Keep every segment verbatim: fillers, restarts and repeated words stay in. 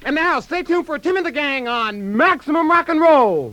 And now, stay tuned for Tim and the Gang on Maximum Rock and Roll.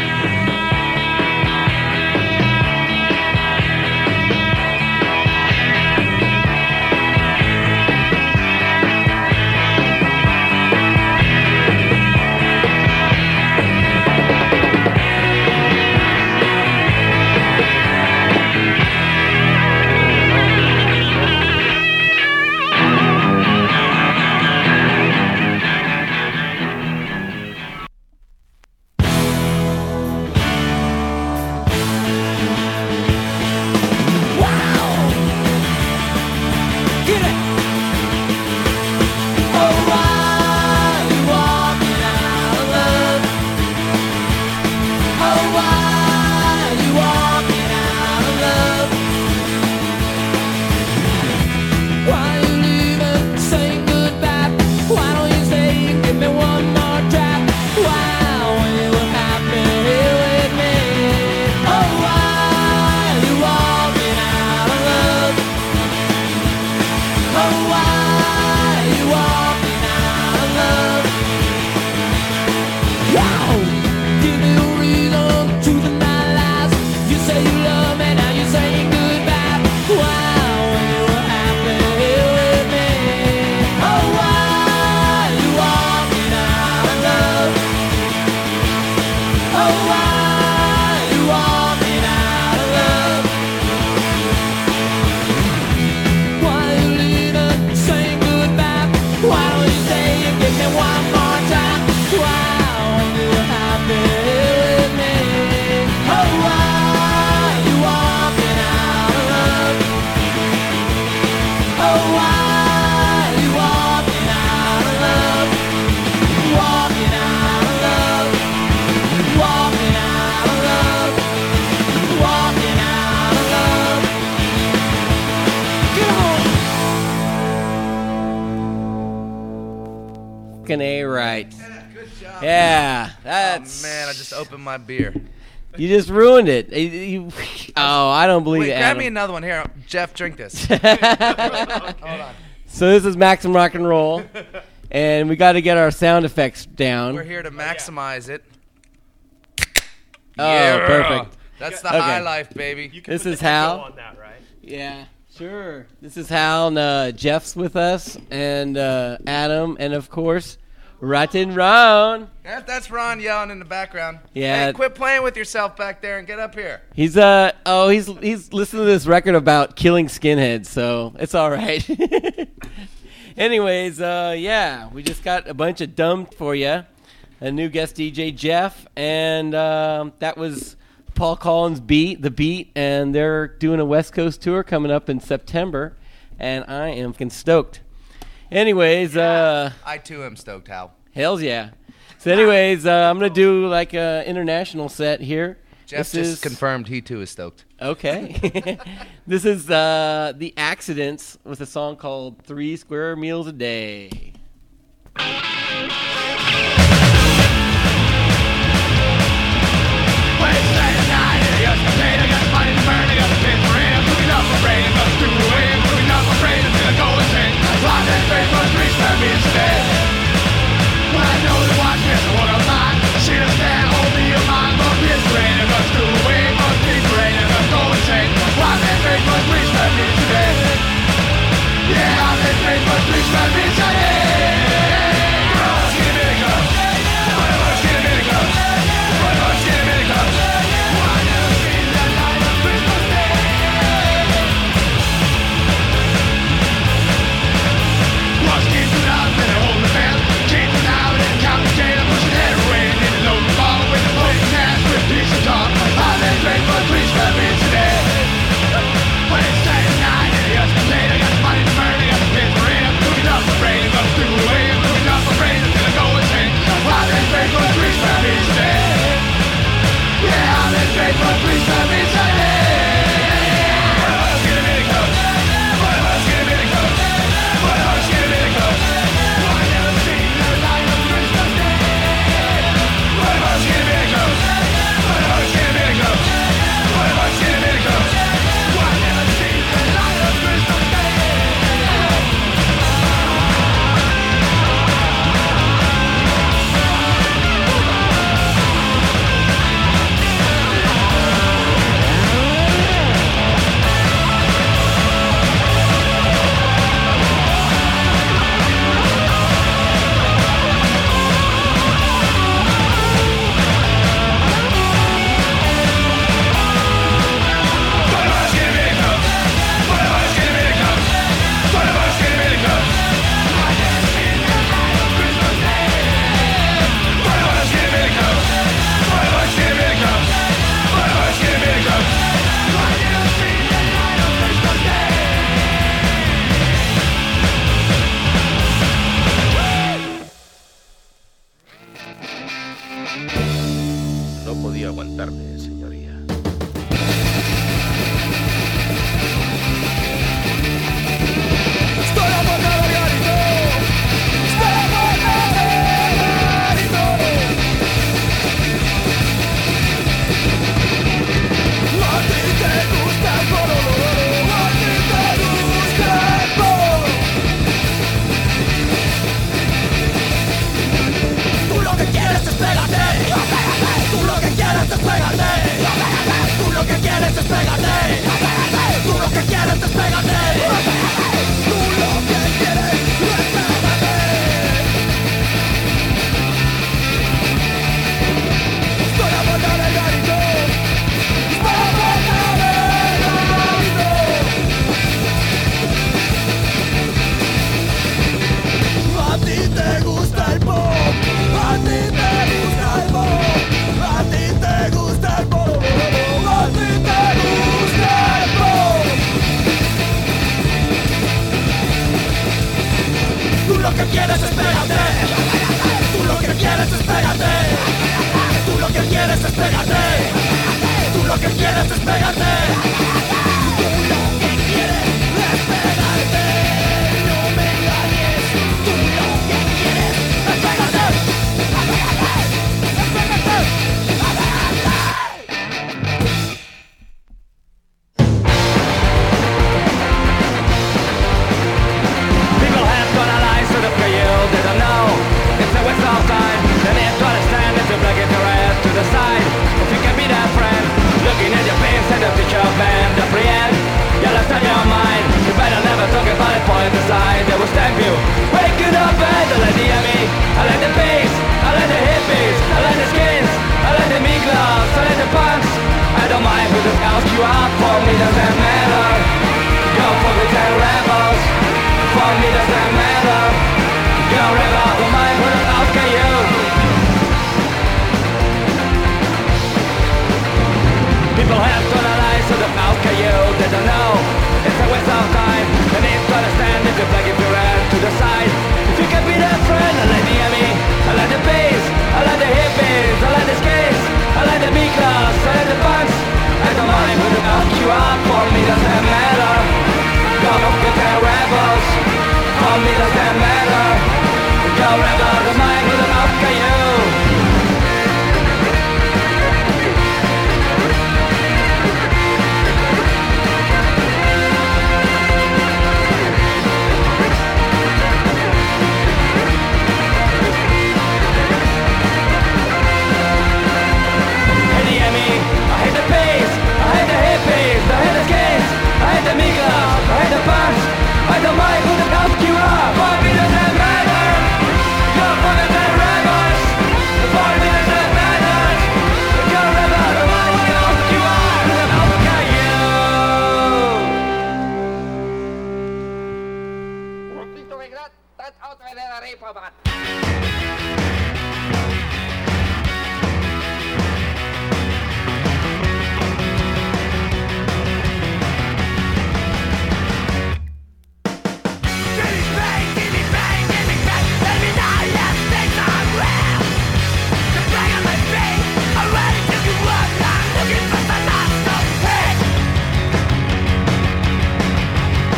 A right. Yeah, good job. Yeah, that's. Oh man, I just opened my beer. You just ruined it. You, you, oh, I don't believe Wait, it. grab Adam. me another one here. Jeff, drink this. Hold on. So this is Maximum Rock and Roll, and we got to get our sound effects down. We're here to maximize it. Oh, Yeah. perfect. That's the Okay. high life, baby. You can This put is the echo Hal. on that, right? Yeah, sure. This is Hal, and uh, Jeff's with us, and uh, Adam, and of course, Rotten Ron. That- That's Ron yelling in the background. Yeah. Hey, quit playing with yourself back there and get up here. He's uh oh he's he's listening to this record about killing skinheads, so it's all right. Anyways, uh yeah, we just got a bunch of dumped for you. A new guest D J Jeff, and um, that was Paul Collins' Beat, the Beat, and they're doing a West Coast tour coming up in September, and I am fucking stoked. Anyways, uh, I too am stoked, Hal. hells yeah. So anyways, uh, I'm gonna do like a international set here. Jeff This just is- confirmed he too is stoked. Okay. This is uh, The Accidents with a song called Three Square Meals a Day. Yeah, I've been paid for three square meals a day. podido aguantarme, señoría.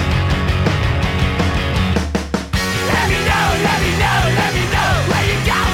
Let me know, let me know, let me know where you got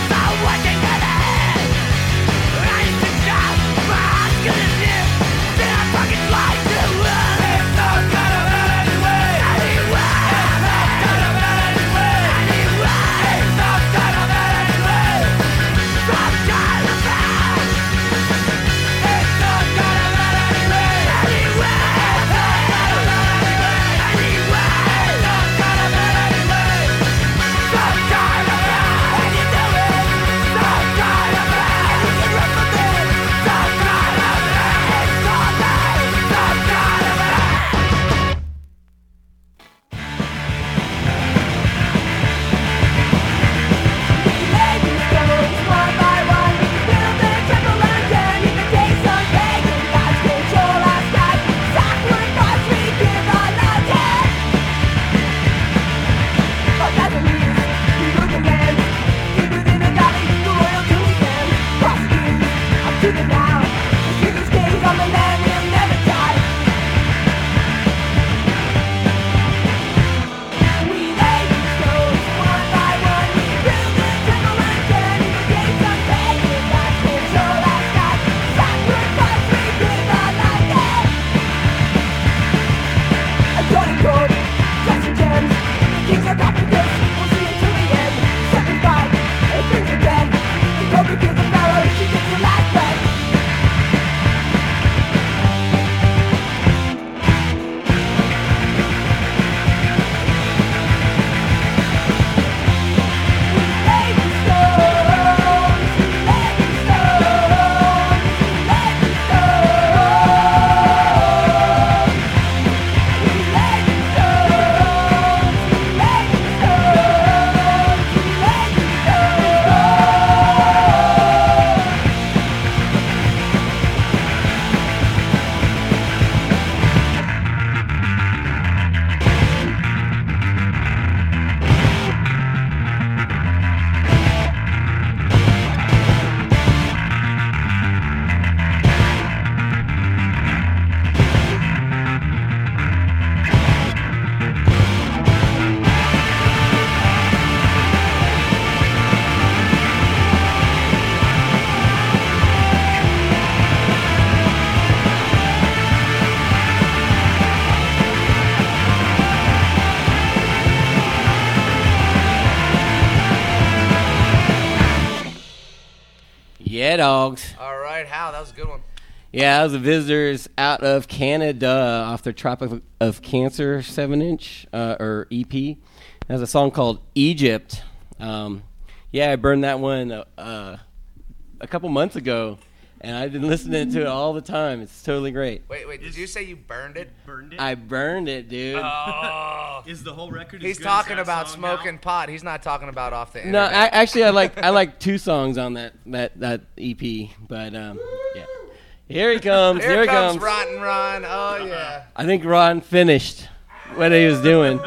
Yeah, dogs. All right, Hal, that was a good one. Yeah, that was the Visitors out of Canada off their Tropic of Cancer seven inch uh, or E P. There's a song called Egypt. Um, yeah, I burned that one uh, a couple months ago, and I've been listening to it all the time. It's totally great. Wait, wait, did you say you burned it? Burned it? I burned it, dude. Oh. Is the whole record as He's good talking as that about song smoking now? pot. He's not talking about off the No, internet. I, actually, I like I like two songs on that that, that E P, but um, yeah. Here he comes. Here Here, he comes, comes. Rotten Ron. Oh, yeah. I think Ron finished what he was doing.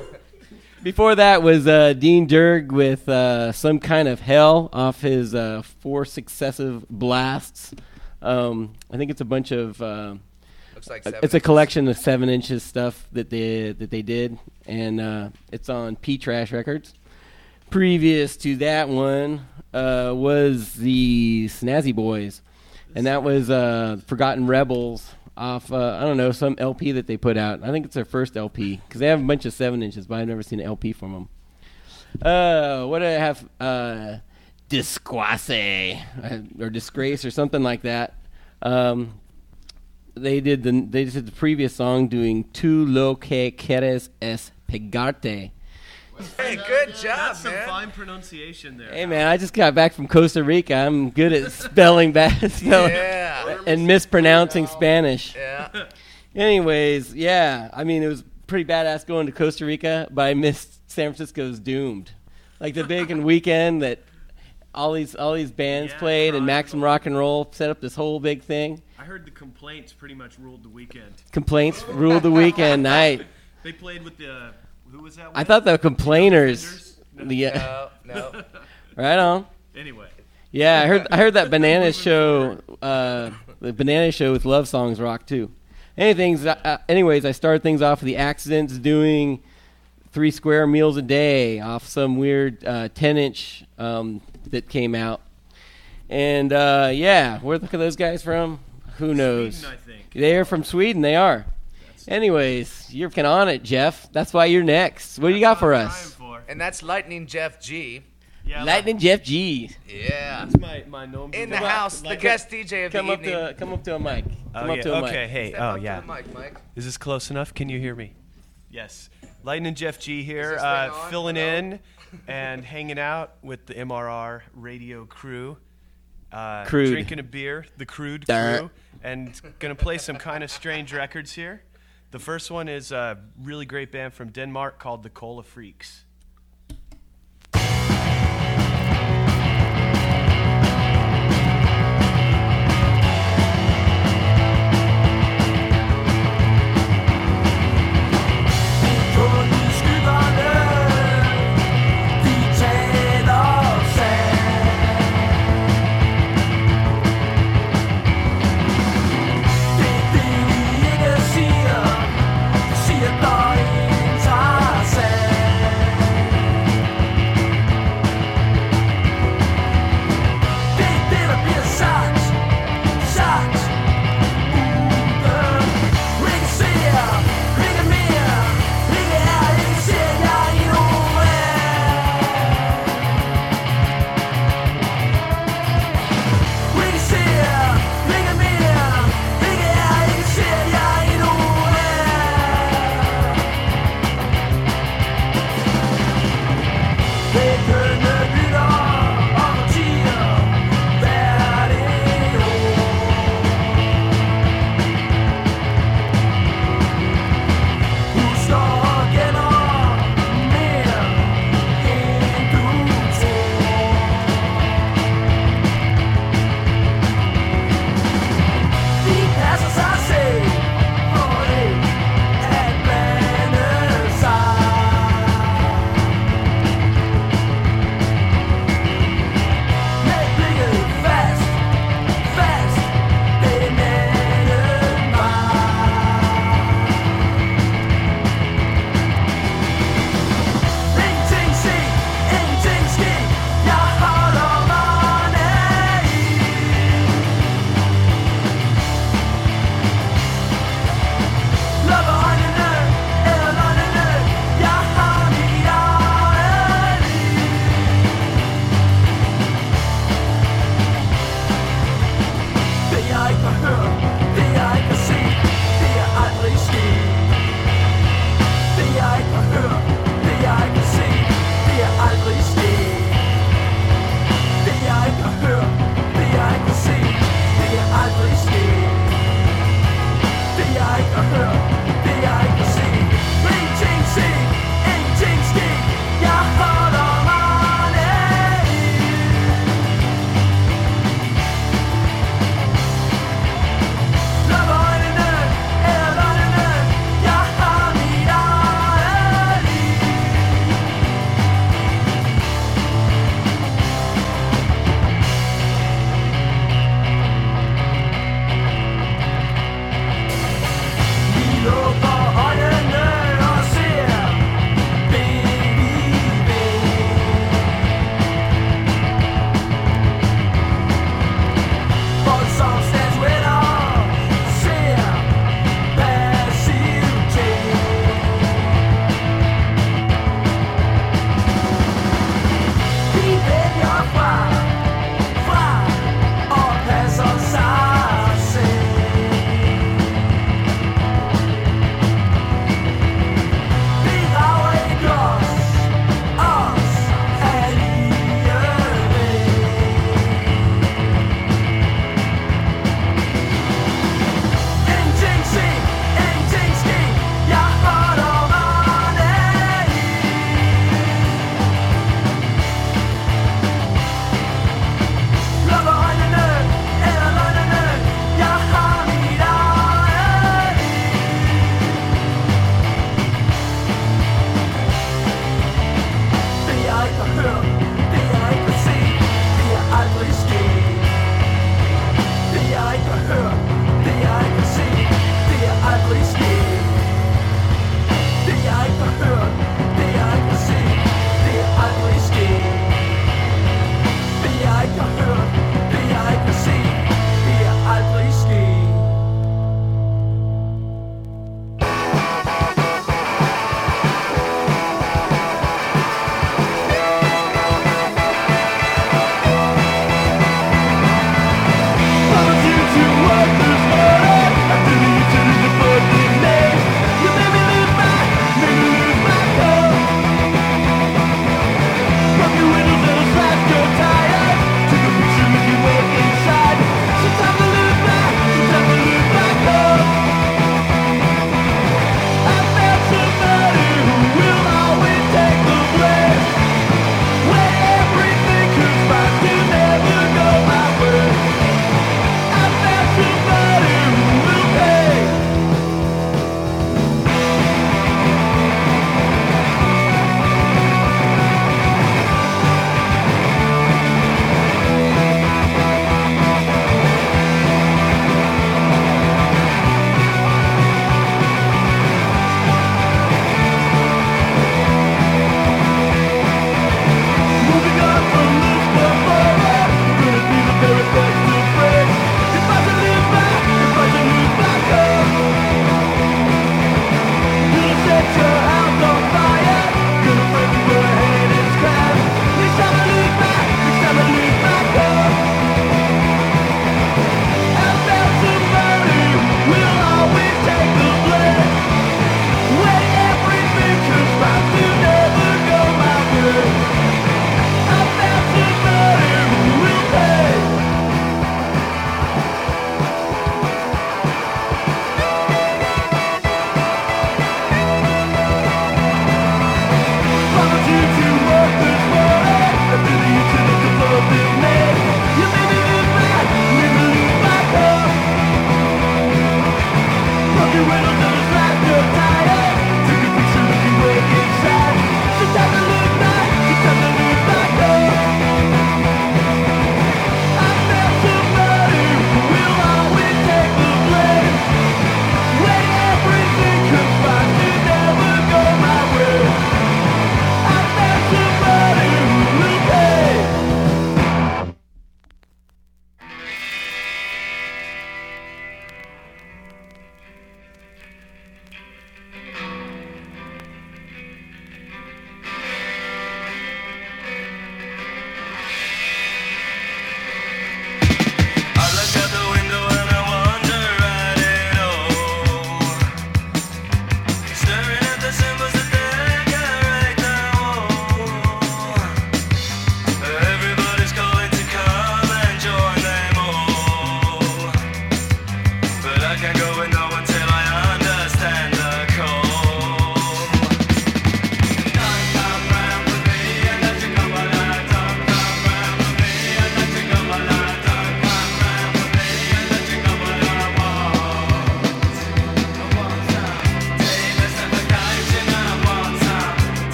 Before that was uh, Dean Dirg with uh, Some Kind of Hell off his uh, four successive blasts. Um, I think it's a bunch of. Uh, Looks like Uh, seven it's a inches. collection of seven inches stuff that they that they did, and uh, it's on P Trash Records. Previous to that one uh, was the Snazzy Boys, and that was uh, Forgotten Rebels off uh, I don't know, some L P that they put out. I think it's their first L P because they have a bunch of seven inches, but I've never seen an L P from them. Uh, what do I have? Uh, Disquase uh, or Disgrace or something like that. Um, They did the they did the previous song doing Tu lo que quieres es pegarte. Hey, good job, That's some man. fine pronunciation there. Hey man, I just got back from Costa Rica. I'm good at spelling bad spelling Yeah. and mispronouncing Spanish. Yeah. Anyways, yeah, I mean it was pretty badass going to Costa Rica, but I missed San Francisco's Doomed, like the big and weekend that all these all these bands Yeah, played and Triangle. Maximum Rock and Roll set up this whole big thing. I heard the Complaints pretty much ruled the weekend. Complaints ruled the weekend night. They played with the who was that? I with? thought the Complainers. Defenders? No. The, uh, No, no. right on. Anyway, Yeah, I heard I heard that Banana show, uh, the Banana show with Love Songs rock too. Anything's, uh, anyways, I started things off with the Accidents doing three square meals a day off some weird uh, ten inch um, that came out, and uh, yeah, where the are those guys from? Who knows? Sweden, I think. They're from Sweden. They are. Anyways, you're kind of on it, Jeff. That's why you're next. What do you got That's for what I'm us? trying for. And that's Lightning Jeff G. Yeah, Lightning Jeff G. Yeah. That's my my gnome. In the Come on, house, the like guest D J of Come the up evening. to come up to a mic. Oh, Come up yeah. to a Okay, mic. hey. Step Oh, up to yeah. the mic, Mike. Is this close enough? Can you hear me? Yes. Lightning Jeff G here, this uh, thing on? filling Hello? in and hanging out with the M R R radio crew. Uh, Crude. Drinking a beer, the crude Dar- crew, and going to play some kind of strange records here. The first one is a really great band from Denmark called the Cola Freaks. Siger, siger, der er en tager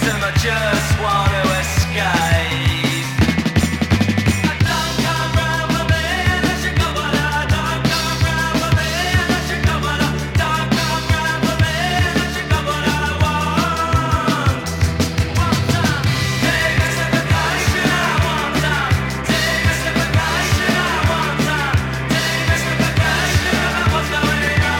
system, I just want to escape. I don't come round for me unless you go, but I don't come round for me unless you go, but I don't come round for me unless you go, but I want. One time, take a step vacation, I want time. Take a step vacation, I want time. Take a step vacation about what's going on.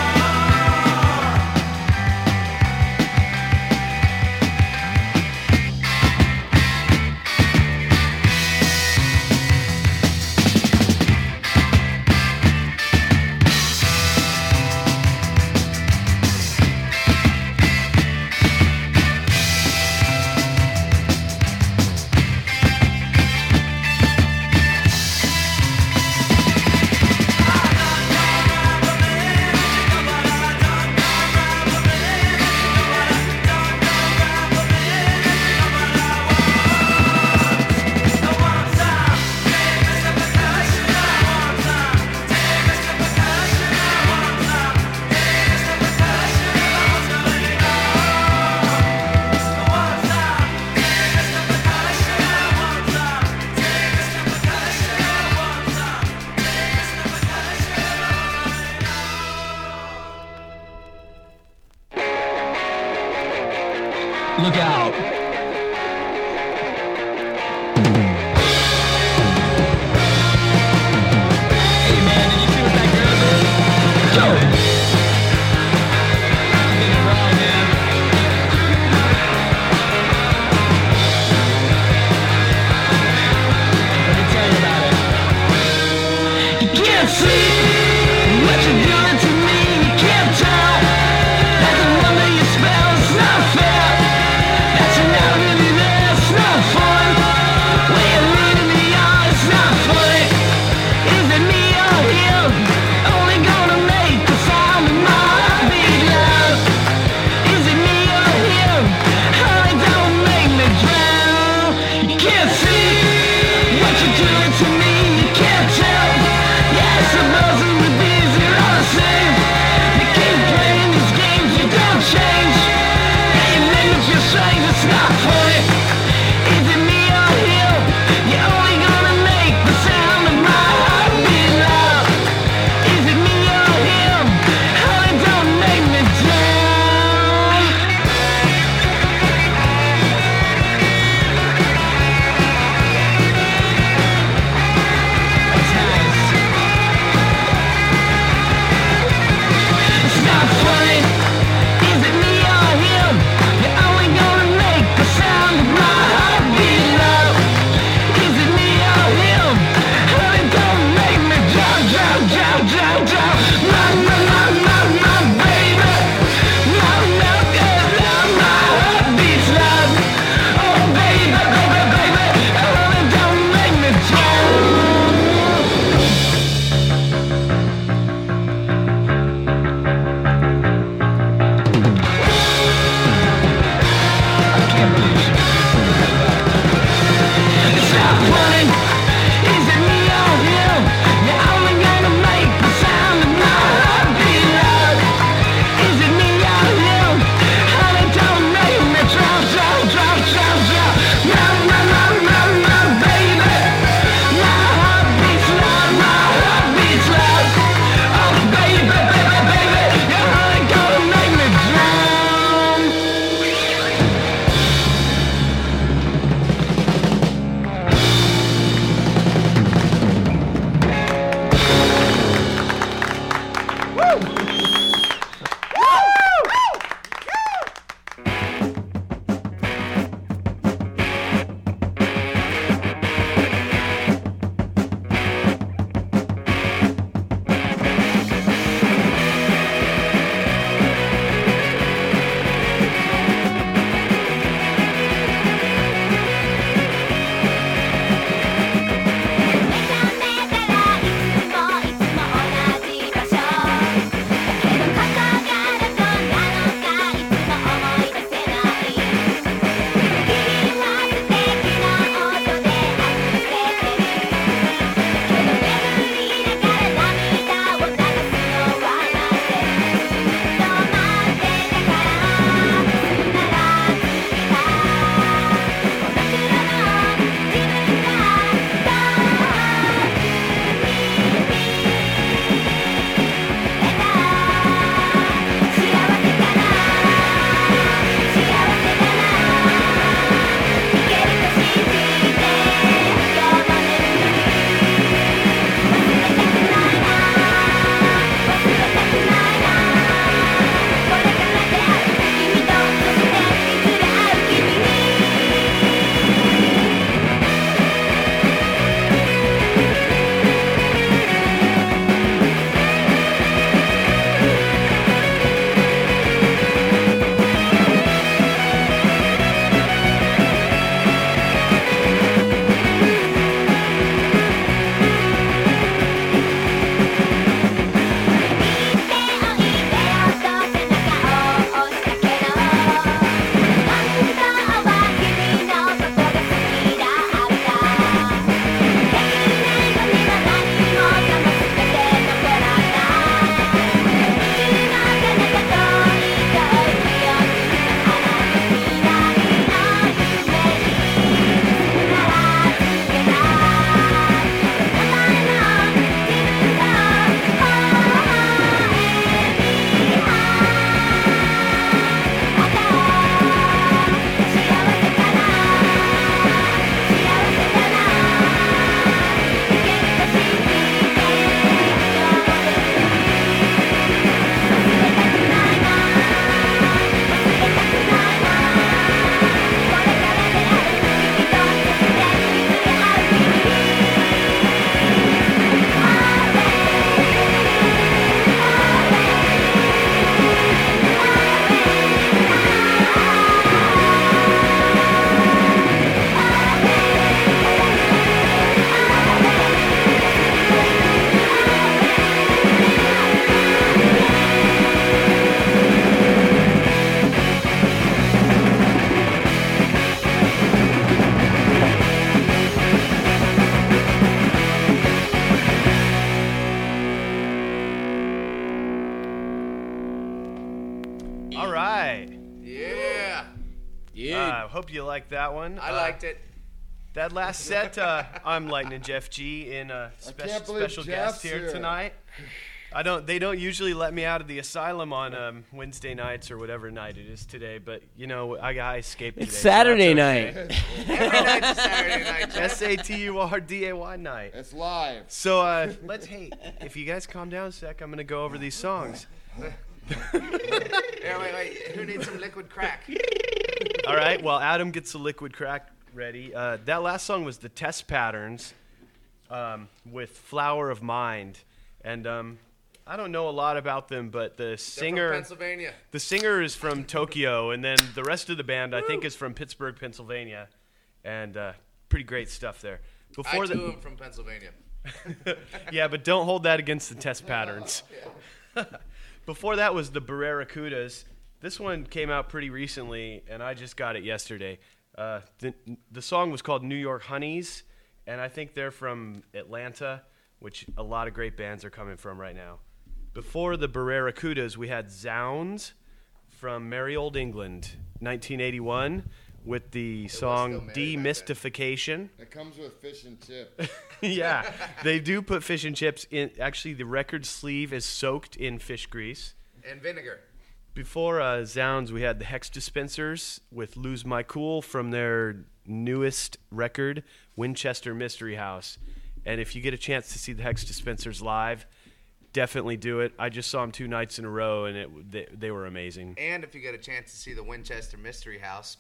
you liked that one. I Uh, liked it. That last set, uh, I'm Lightning Jeff G in a speci- can't believe special guest Jeff's here, here. tonight. I don't. They don't usually let me out of the asylum on um, Wednesday nights or whatever night it is today. But you know, I, I escaped today. It's so that's Saturday okay. night. Every night's a Saturday night. Jeff. S A T U R D A Y night. It's live. So uh, let's. Hey, if you guys calm down a sec, I'm gonna go over these songs. Yeah, wait, wait. Who needs some liquid crack? All right. Well, Adam gets the liquid crack ready. Uh, that last song was the Test Patterns um, with Flower of Mind, and um, I don't know a lot about them, but the They're singer, from Pennsylvania. the singer is from Tokyo, and then the rest of the band I think is from Pittsburgh, Pennsylvania, and uh, pretty great stuff there. Before I the, too am from Pennsylvania. yeah, but don't hold that against the Test Patterns. Before that was the Barracudas. This one came out pretty recently, and I just got it yesterday. Uh, the, the song was called New York Honeys, and I think they're from Atlanta, which a lot of great bands are coming from right now. Before the Barracudas, we had Zounds from Merry Old England, nineteen eighty-one, with the song still merry back Demystification. It comes with fish and chips. Yeah, they do put fish and chips in. Actually, the record sleeve is soaked in fish grease. And vinegar. Before uh, Zounds, we had the Hex Dispensers with Lose My Cool from their newest record, Winchester Mystery House. And if you get a chance to see the Hex Dispensers live, definitely do it. I just saw them two nights in a row, and it they, they were amazing. And if you get a chance to see the Winchester Mystery House,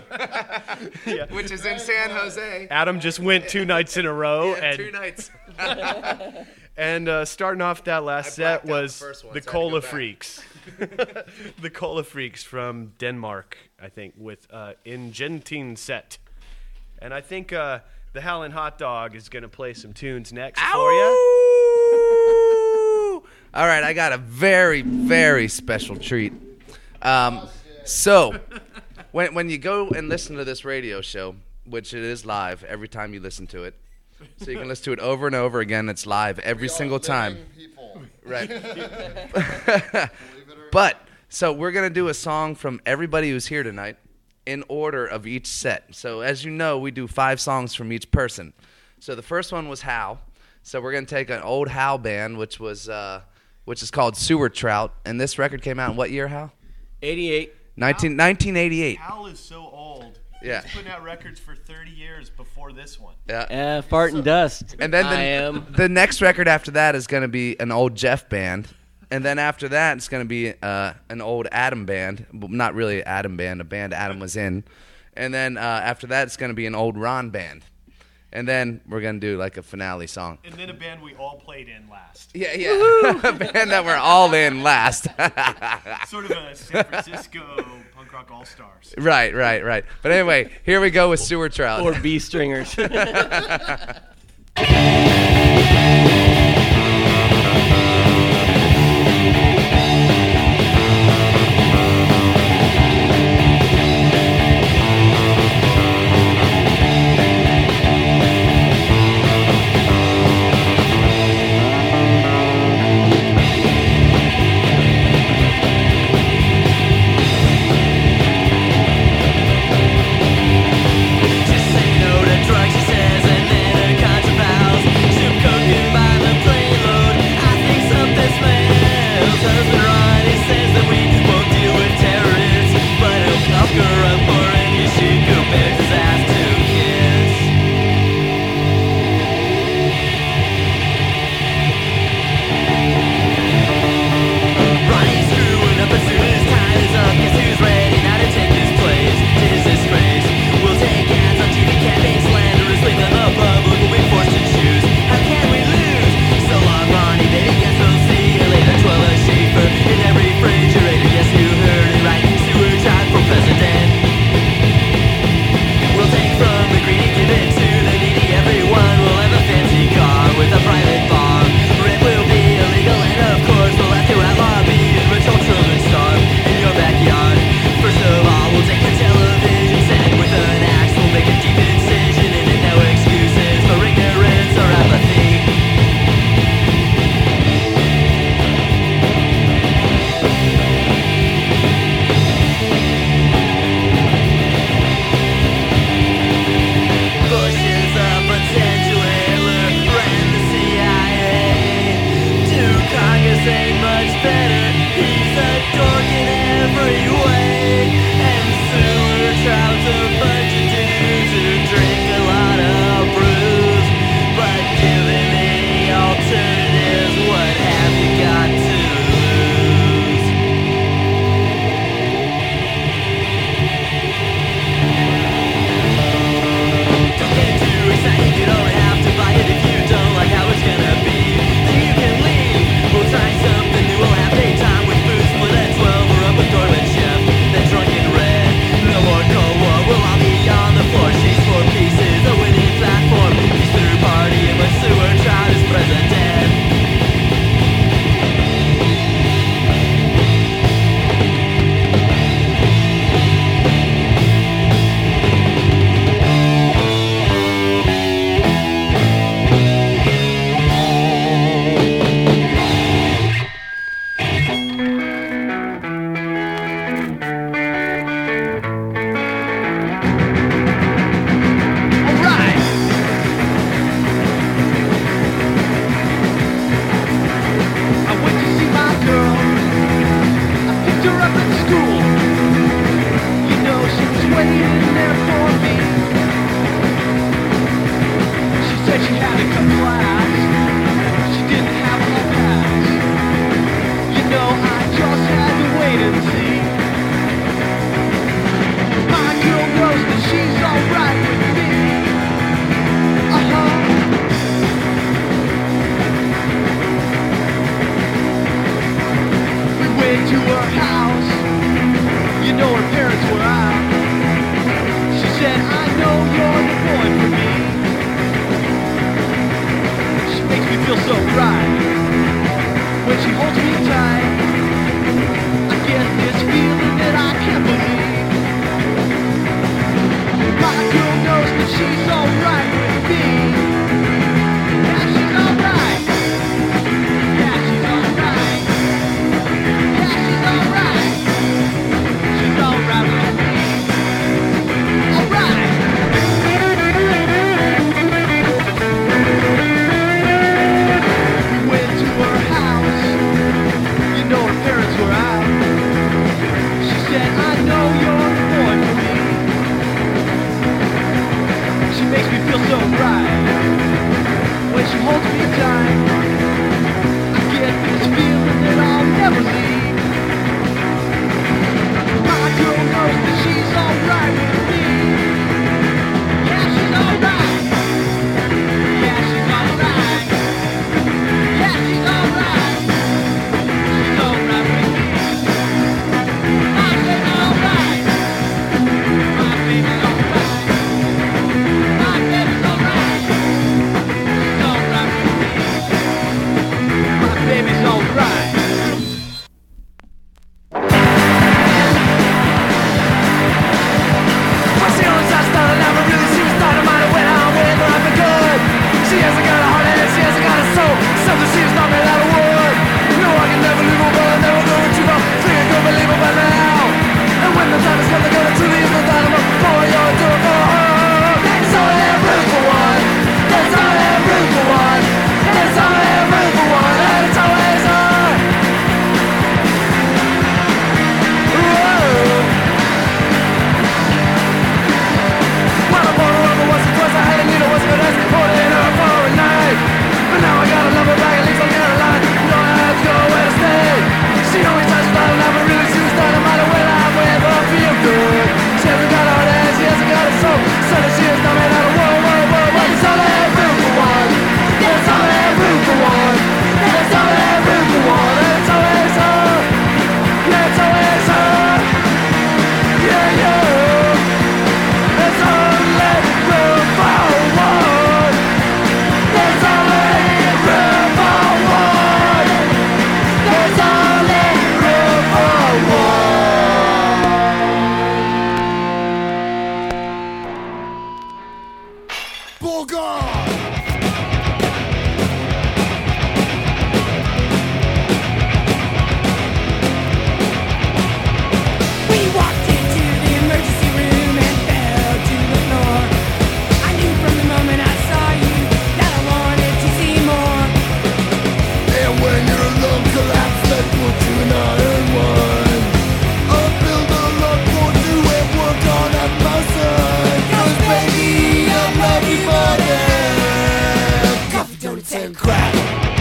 Yeah. which is in San Jose. Adam just went two nights in a row, Yeah, and two nights. and uh, starting off that last I set blacked out the was first one, the so I had to go Cola back. Freaks. The Cola Freaks from Denmark, I think, with uh, Ingenting Set. And I think uh, the Howlin' Hot Dog is going to play some tunes next for you. Ow! All right, I got a very, very special treat. Um, so, when when you go and listen to this radio show, which it is live every time you listen to it, so you can listen to it over and over again. It's live every We are single time. living people. Right. Believe it or But so we're gonna do a song from everybody who's here tonight in order of each set. So as you know, we do five songs from each person. So the first one was Hal. So we're gonna take an old Hal band, which was uh, which is called Sewer Trout, and this record came out in what year, Hal? eighty-eight. nineteen, nineteen eighty-eight. Hal is so old. Yeah. He's putting out records for thirty years before this one. Yeah. Uh, fart and dust. And then the, I am. the next record after that is going to be an old Jeff band. And then after that, it's going to be uh, an old Adam band. Well, not really an Adam band, a band Adam was in. And then uh, after that, it's going to be an old Ron band. And then we're going to do like a finale song. And then a band we all played in last. Yeah, yeah. A band that we're all in last. Sort of a San Francisco punk rock all-stars. Right, right, right. But anyway, here we go with Sewer Trout. Or B stringers. Just say no to drugs, he says, and then a feel so right. When she holds me tight, I get this feeling that I can't believe. My girl knows that she's alright with me. Yeah, she's alright. Yeah, she's alright. Yeah, she's alright. She's alright with me. Alright. We went to her house. You know her parents were out. She said, I know you're the boy for me. She makes me feel so right. When she holds me tight, I get this feeling that I'll never leave. My girl knows that she's alright with me. Yeah, she's alright. Yeah, she's alright. Yeah, she's alright. She's alright with me. My baby's alright. My baby's alright. My baby's alright. She's alright with me. My baby's alright. Well, she only touched on it, never really she was dynamite when I'm with her, I've been good. She hasn't got a heart and she hasn't got a soul. Something she was not made out of wood. No, I can never leave her, but I'll never go with you, though. Think I could believe her by now. And when the time has come to go to truly is the dynamo, boy, you'll do it for her. There's only a room for one. There's only a room for one. There's only a room for one, and it's always her. Whoa. Well, I bought her over once or twice, I had a needle, wasn't good as put it in her for a night. But now I gotta love her back, at least I'll get her line. No, I have to go where to stay. She always touches that I'll never really see who's done, no matter when I'm with her, feel good. She hasn't got a heart and she hasn't got a soul. So that she is not made out of whoa, whoa, whoa, whoa. There's only a room for one. There's only a room for one. There's only a room for one, and it's always her. Yeah, it's always her. Yeah, yeah. There's only room for one. There's only room for one. There's only room for one. Bulgar! We walked into the emergency room and fell to the floor. I knew from the moment I saw you that I wanted to see more. And when your lung collapsed, they put you in iron one. A builder look for you and work on that person. 'Cause baby, I love you more than coffee, donuts, and crack.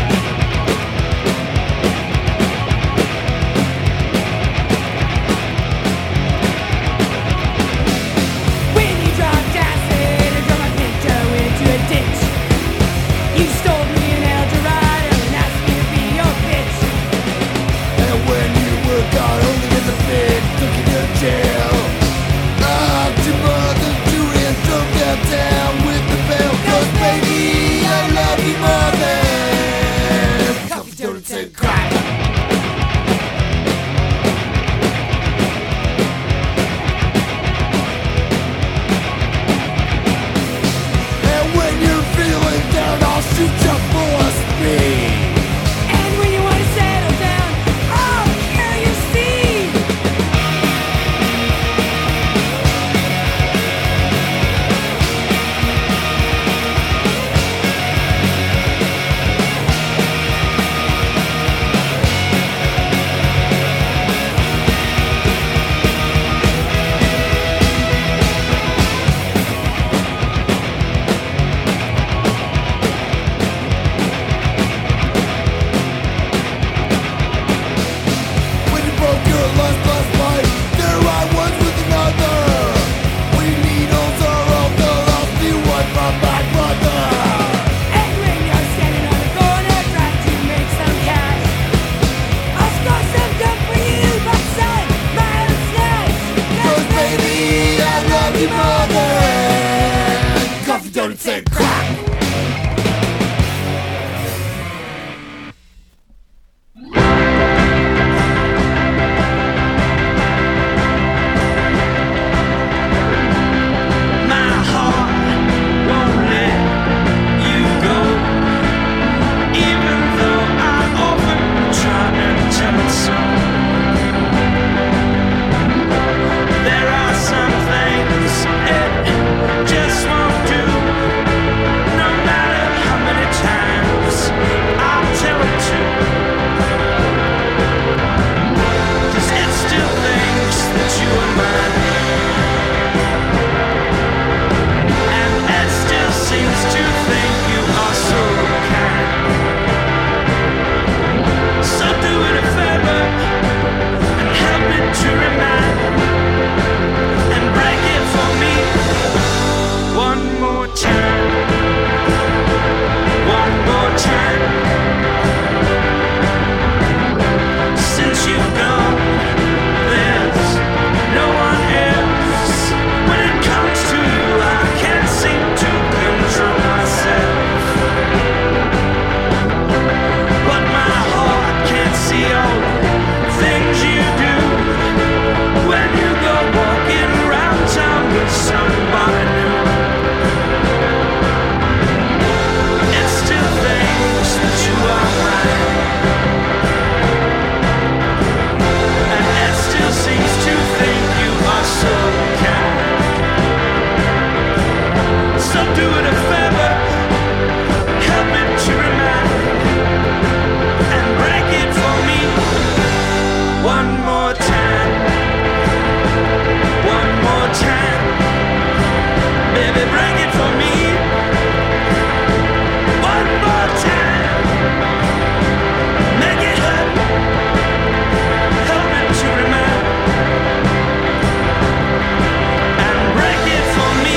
When you dropped acid and drove my Pinto into a ditch, you stole me an Eldorado and asked me to be your bitch. And when you were gone, only in the bed, took you to jail. I hugged your mother, Judy, and drove downtown with the bell. 'Cause baby, I love you more than coffee, donuts, and crack. And when you're feeling down, I'll shoot you full of speed. And when you want to settle down, I'll kill your seed. When you broke your last last fight, there I was with another. When your needles are all dull, I'll steal one from my brother. And when you're standing on the corner trying to make some cash, I'll score some dope for you, but son, my own snatch. 'Cause baby, I love you more than coffee, donuts, and crack. time. One more time. Since you've gone, there's no one else. When it comes to you, I can't seem to control myself. But my heart can't see all the things you do. When you go walking around town with somebody new, it still thinks that you are mine, and it still seems to think you are so kind. So do it a favor, help me to remind, and break it for me one more time. One more time, baby, break it for me. One more time, make it hurt, help me to remind, and break it for me.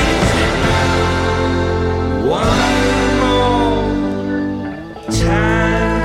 One more time.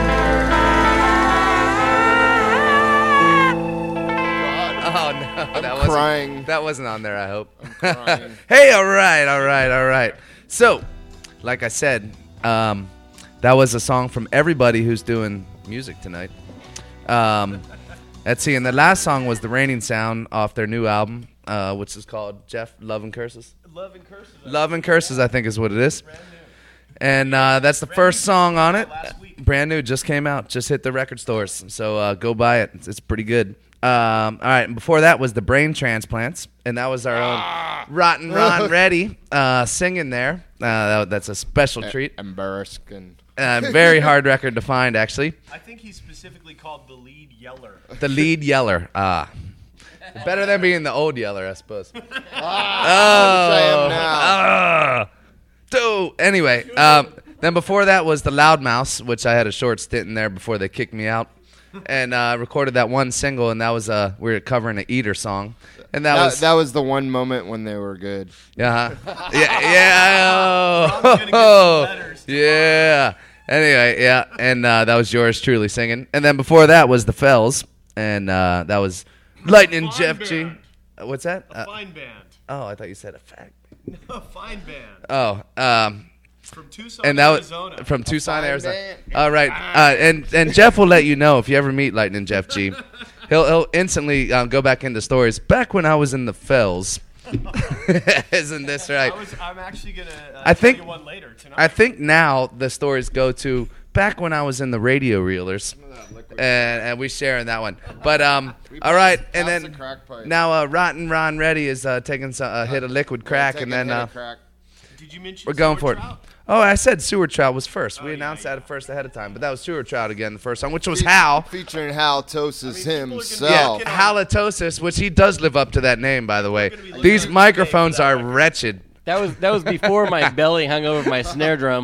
Oh no, that wasn't crying. that wasn't on there. I hope. crying. Hey, all right, all right, all right. So, like I said, um, that was a song from everybody who's doing music tonight. Um, let's see, and the last song was "The Raining Sound" off their new album, uh, which is called Jeff Love and Curses. Love and curses. Love and Curses, I think, is what it is. And uh, that's the first song on it. Brand new, just came out, just hit the record stores. So uh, go buy it. It's, it's pretty good. Um, all right, and before that was the Brain Transplants, and that was our own Rotten Ron Reddy uh, singing there. Uh, that, that's a special treat. Embarrassing. Uh, very hard record to find, actually. I think he's specifically called the lead yeller. The lead yeller. Ah. Better than being the old yeller, I suppose. Ah, which I am now. Ah. So, anyway, um, then before that was the Loudmouse, which I had a short stint in there before they kicked me out. And uh, recorded that one single, and that was uh, we were covering an Eater song, and that, That, was that was the one moment when they were good. yeah, yeah, yeah, Rob's gonna get some oh, letters yeah. Anyway, yeah, and uh, that was yours truly singing, and then before that was the Fells, and uh, that was Lightning Fine Jeff G. band. Uh, What's that? A Uh, fine band. oh, I thought you said a fact. A fine band. Oh, um, From Tucson, and that was Arizona. from Tucson, fine Arizona. band. All right, uh, and and Jeff will let you know if you ever meet Lightning Jeff G. He'll he'll instantly um, go back into stories. Back when I was in the Fells, isn't this right? I was, I'm actually going to uh, I think- tell you one later tonight. I think now the stories go to back when I was in the Radio Reelers, and, and we share in that one. But um, all right, and Pass the then crack pipe. now uh, Rotten Ron Reddy is uh, taking some, a hit of liquid crack, Take and a then hit uh, of crack. Did you mention we're going sewer for it. trout? Oh, I said Sewer Trout was first. We Oh, yeah, announced yeah. that at first ahead of time, but that was Sewer Trout again, the first song, which was Hal. Featuring Halitosis I mean, people are gonna- himself. Yeah, Halitosis, which he does live up to that name, by the way. gonna be These looking microphones for that are record. wretched. That was that was before my belly hung over my snare drum.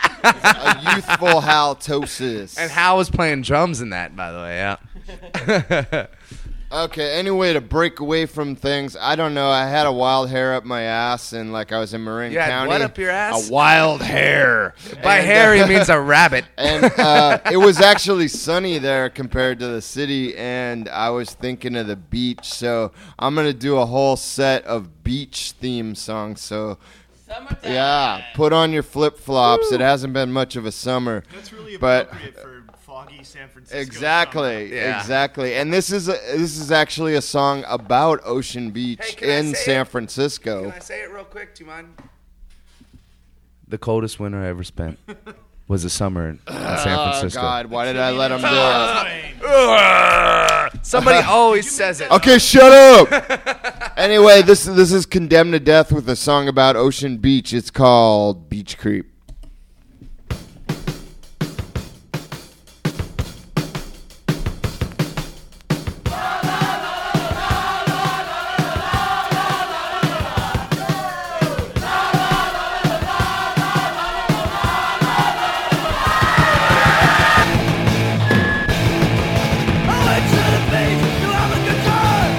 A youthful halitosis. And Hal was playing drums in that, by the way, yeah. Okay, any way to break away from things? I don't know. I had a wild hair up my ass, and like I was in Marin You had County. what up your ass? A wild hair. By And, hair, uh, he means a rabbit. And uh, it was actually sunny there compared to the city, and I was thinking of the beach. So I'm gonna do a whole set of beach theme songs. So yeah, put on your flip flops. It hasn't been much of a summer. That's really But- appropriate for foggy San Francisco. Exactly, Yeah. exactly. And this is a, this is actually a song about Ocean Beach Hey, can I in say San it? Francisco. Can I say it real quick? Do you mind? The coldest winter I ever spent was the summer in uh, San Oh Francisco. God, why did I let him do it? Ugh. Somebody always says it. Okay, shut up. Anyway, this this is Condemned to Death with a song about Ocean Beach. It's called Beach Creep.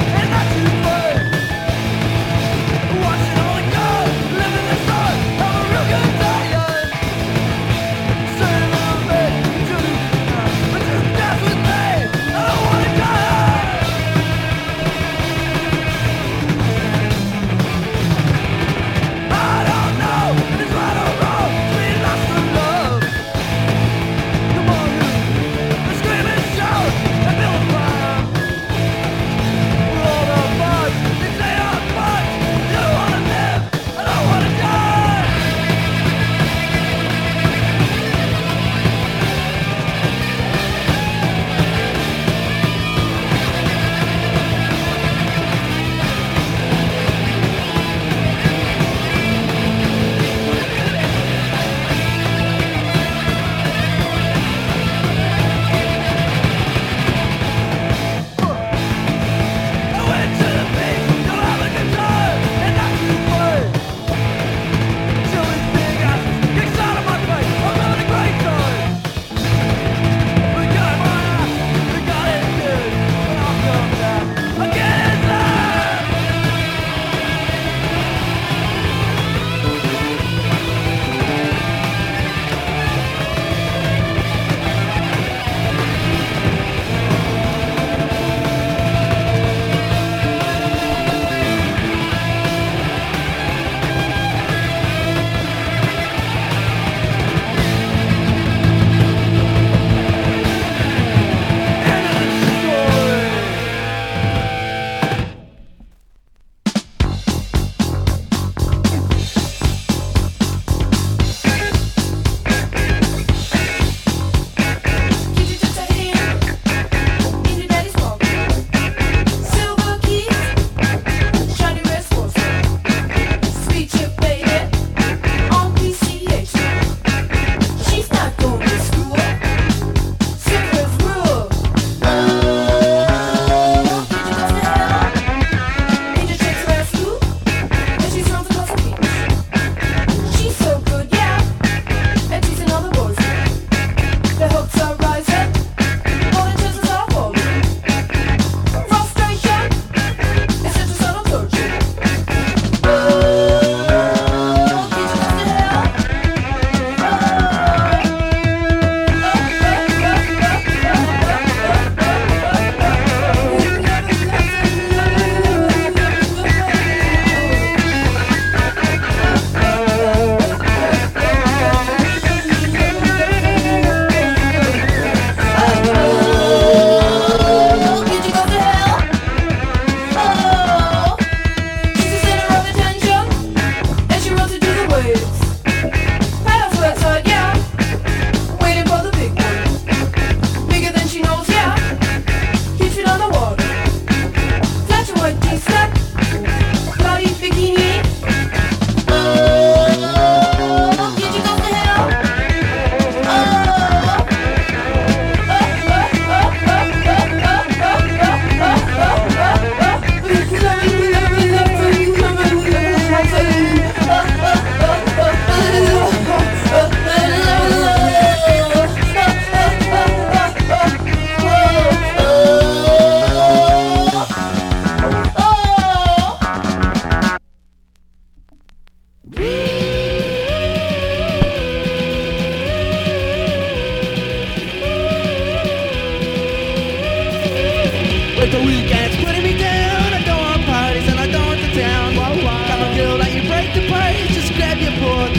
Watching all the girls live in the sun of a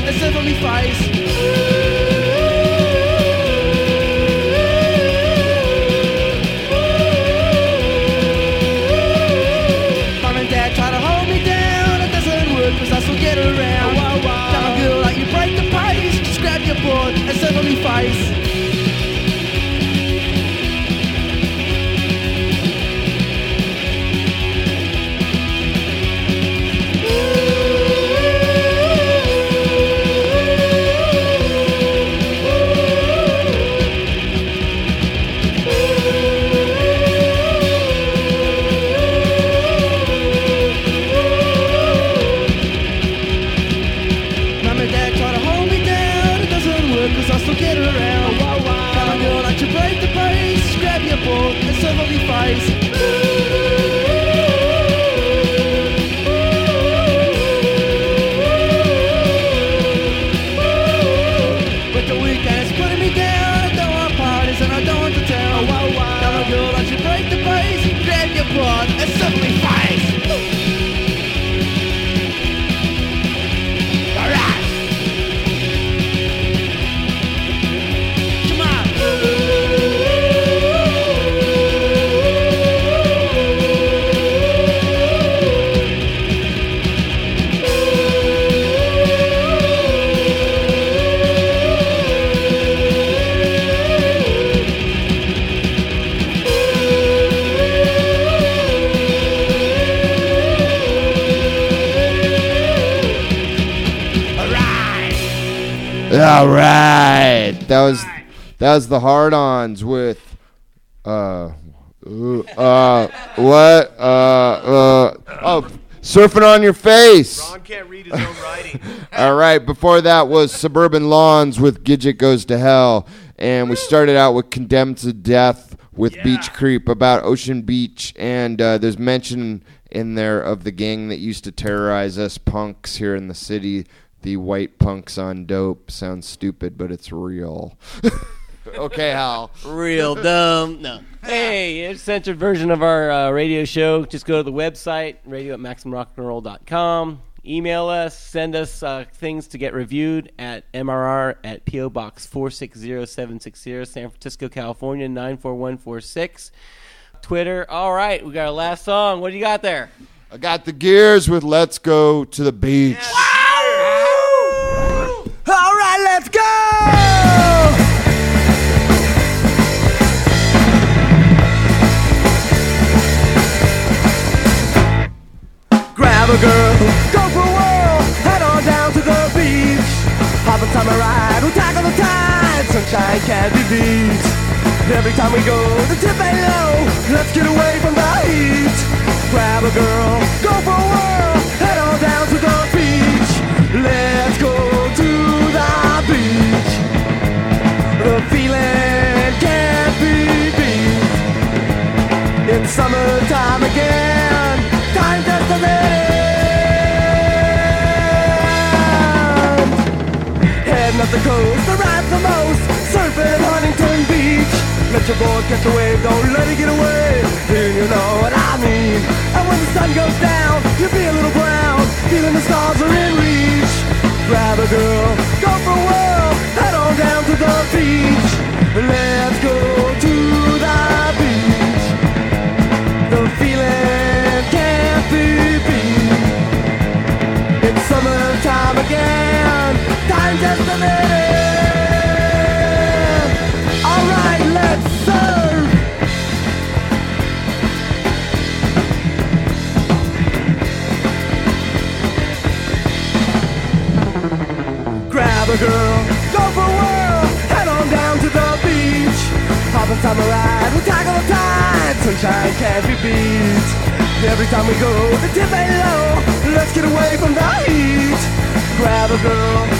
and serve on me face. Mom and Dad try to hold me down, it doesn't work cause I still get around. Tell a girl like you break the pace, just grab your board and serve on me face. And serve on me face. But the weekend's putting me down. I don't want parties and I don't want to tell. Tell a girl that you break the pace, grab your butt and serve on me face. Alright. Come on. All right, that was that was the Hard-Ons with uh uh, uh what uh uh oh Surfing on Your Face. Ron can't read his own writing. All right, before that was Suburban Lawns with Gidget Goes to Hell, and we started out with Condemned to Death with Yeah. Beach Creep about Ocean Beach, and uh, there's mention in there of the gang that used to terrorize us punks here in the city. The white punks on dope. Sounds stupid, but it's real. Okay, Hal. Real dumb. No. Hey, it's a censored version of our uh, radio show. Just go to the website, radio at maximum rock and roll dot com. Email us, send us uh, things to get reviewed at M R R at P O Box four six zero seven six zero, San Francisco, California, nine four one four six. Twitter. All right, we got our last song. What do you got there? I got the Gears with Let's Go to the Beach. All right, let's go! Grab a girl, go for a whirl, head on down to the beach. Hop on summer ride, we'll tackle the tide, sunshine can't be beat. Every time we go, the tip ain't low, let's get away from the heat. Grab a girl, go for a whirl, head on down to the beach. Let's go to the beach. The feeling can't be beat. It's summertime again, time just to land. Heading up the coast, the ride the most, surfing at Huntington Beach. Let your board catch a wave, don't let it get away. You know what I mean. And when the sun goes down, you'll be a little brown, feeling the stars are in reach. Grab a girl, go for a whirl, head on down to the beach. Let's go to the beach. The feeling can't be beat. It's summertime again, time just a minute. Alright, let's surf. Grab a girl, go for a whirl, head on down to the beach. Hop on summer ride, we'll tackle the tide, sunshine can't be beat. Every time we go, the tip ain't low, let's get away from the heat. Grab a girl,